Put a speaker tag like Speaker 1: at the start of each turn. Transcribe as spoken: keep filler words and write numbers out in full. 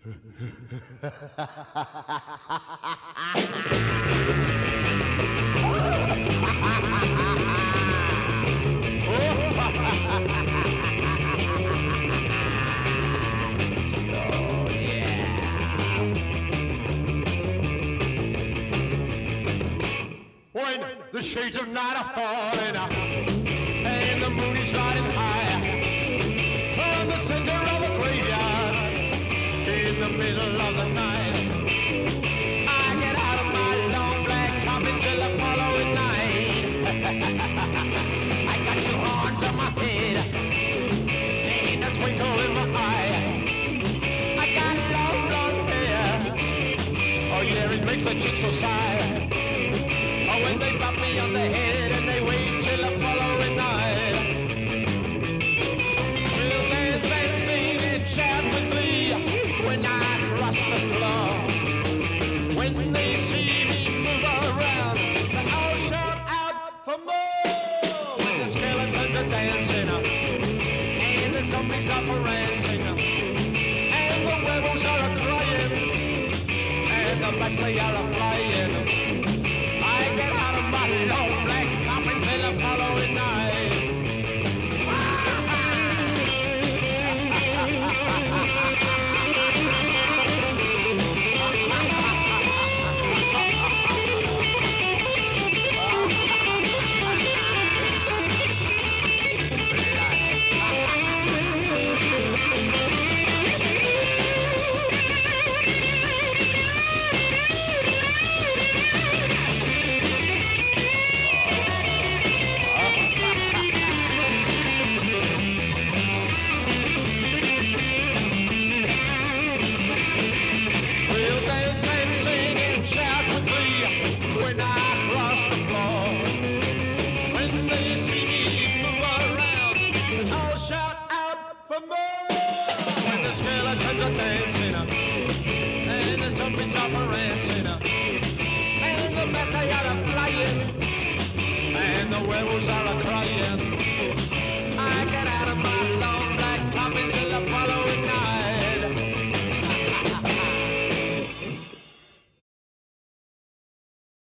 Speaker 1: The shades of night are falling and the moon is riding high from the center of a graveyard in the middle of the night. I get out of my long black coffin till the following night. I got two horns on my head and a twinkle in my eye. I got long blonde hair, oh yeah, it makes a chick so sigh. When they bop me on the head and they wait till the following night. We'll dance and sing and shout with glee when I cross the floor. When they see me move around, they all shout out for more. When the skeletons are dancing and the zombies are prancing and the werewolves are crying and the bats they are flying. Get out of my long black coffin till the following night. Skeletons are dancing and the zombies are prancing and the bats are flying and the werewolves are crying.